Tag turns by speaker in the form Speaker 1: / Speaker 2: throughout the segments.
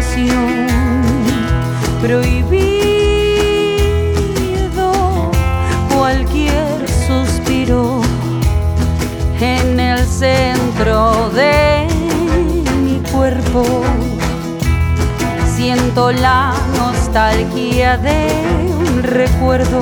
Speaker 1: habitación, prohibido cualquier suspiro en el centro de mi cuerpo. Siento la nostalgia de un recuerdo.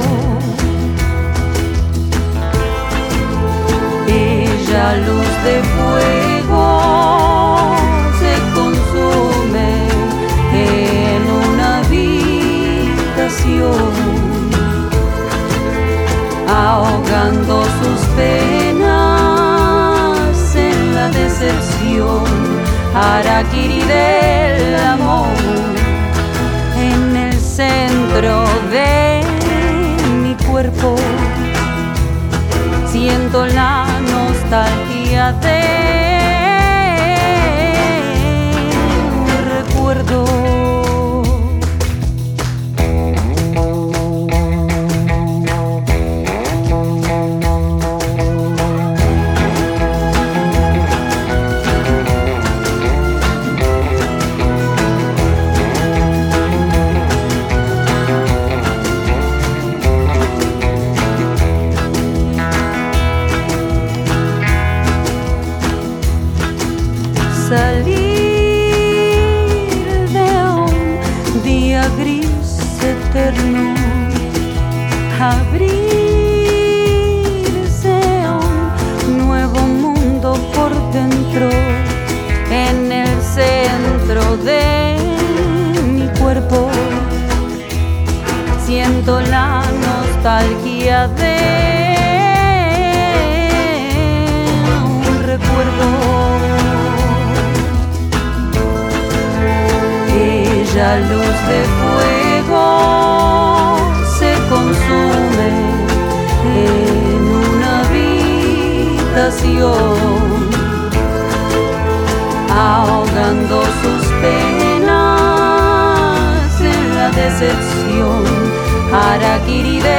Speaker 1: Bella luz de fuego se consume en una habitación, ahogando sus penas en la decepción. Harakiri del amor en el centro de mi cuerpo. Siento la nostalgia de un recuerdo. Salir de un día gris eterno, abrirse a un nuevo mundo por dentro, en el centro de mi cuerpo. Siento la nostalgia de un recuerdo. La luz de fuego se consume en una habitación, ahogando sus penas en la decepción. Harakiri